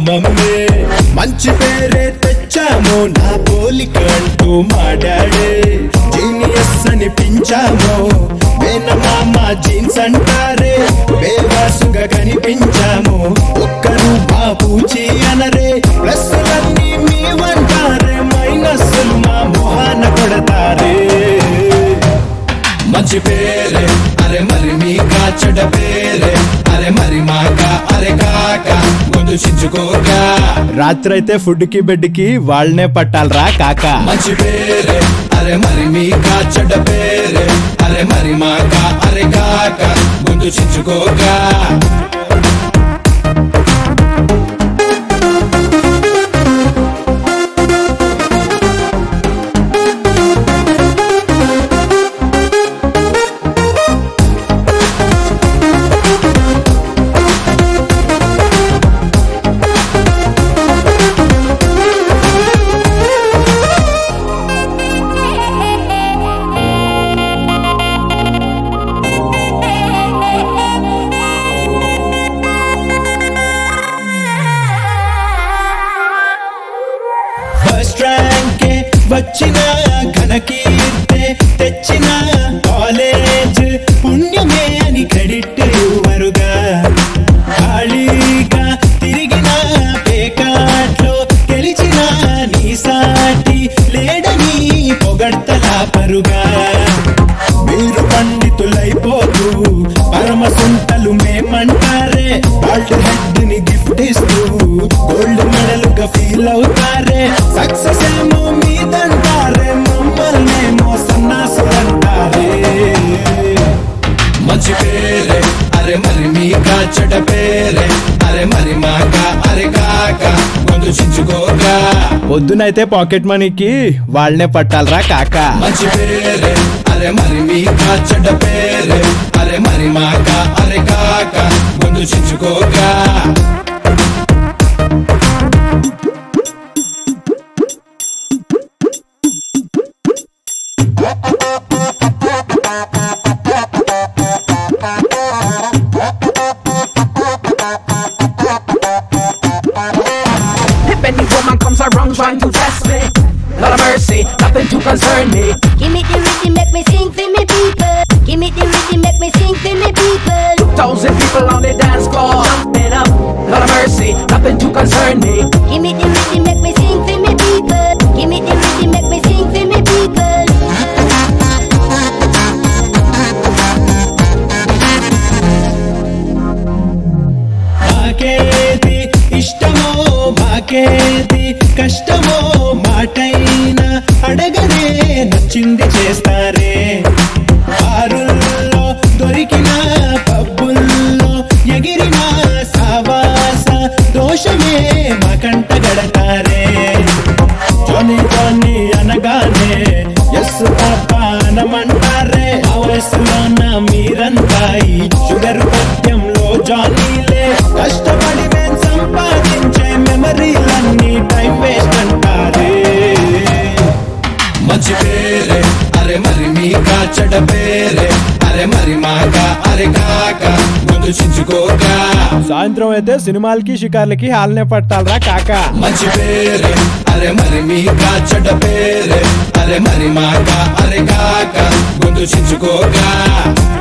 Mummy మంచి పేరే తెచ్చాము నా పోలిక అంటూ మా డాడీ జీనియస్ అనిపించాము మేనమామ జీన్స్ అంటారే బేవాసుగా కనిపించాము ఒక్కరు బాబూజీ అనరే ప్లస్లన్నీ మీ వంటారే మైనస్లు మా మొహాన కొడతారే మంచి పేరే అరే మరి మీకా చెడ్డ పేరే అరే మరి మాకా అరే కాకా ముందు చించుకోగా రాత్రైతే ఫుడ్ కి బెడ్ కి వాళ్ళనే పట్టాలరా కాకా మంచి పేరే అరే మరి మీకా చెడ్డ పేరే అరే మరి మాకా అరే కాకా ముందు చించుకోగా వచ్చిన ఘనకీర్తే తెచ్చిన కాలేజ్ పుణ్యమే అని క్రెడిట్ ఇవ్వరుగా ఖాళీగా తిరిగిన పేకాట్లో గెలిచిన నీ సాటి లేడని పొగడ్తలా పరుగా మీరు పండితులైపోతూ పరమ సుంటలు మేమంటారే వాళ్ళ హెడ్ ని గిఫ్ట్ ఇస్తూ గోల్డ్ మెడలుగా ఫీల్ అవుతారే సక్సెస్ ఏమో మీదంటారే మమ్మల్నేమో సన్నాసులంటారే మంచి పేరే అరే మరి మీకా చెడ్డ పేరే అరే మరి మాకా అరే కాకా ముందు చించుకోగా పొద్దునైతే పాకెట్ మనీకి వాళ్ళనే పట్టాలరా కాకా మంచి పేరే అరే మరి మీకా చెడ్డ పేరే అరే మరి మాకా అరే కాకా ముందు చించుకోగా If any woman comes around trying to test me, Lord of mercy, nothing to concern me. Give me the rhythm, make me sing for me people. Give me the rhythm, make me sing for me people. 2,000 people on the dance floor, jumping up. Lord of mercy, nothing to concern me. Give me the rhythm, make me sing for me people. Give me the rhythm, make me sing for me people. మాకేది ఇష్టమో మాకేది కష్టమో మాటైనా అడగనే నచ్చింది చేస్తారే బారుల్లో దొరికిన పబ్బుల్లో ఎగిరిన సావాస దోషమే మా కంట గడతారే జోని జోని అనగానే yes పాపా అనమంటారే ఆ వయసులోన మీరంతా ఈ షుగర్ పద్యంలో జానీలే కష్టపడి మేము సంపాదించే మెమరీలన్నీ టైం వేస్ట్ అంటారే మంచి పేరే అరే మరి మీకా చెడ్డ పేరే అరే మరి మాకా అరే కాకా ముందు చించుకోగా సాయంత్రం అయితే సినిమాలకి షికార్లకి హాల్నే పట్టాలరా కాకా మంచి పేరే అరే మరి మీకా చెడ్డ పేరే అరే మరి మాకా అరే కాకా ముందు చించుకోగా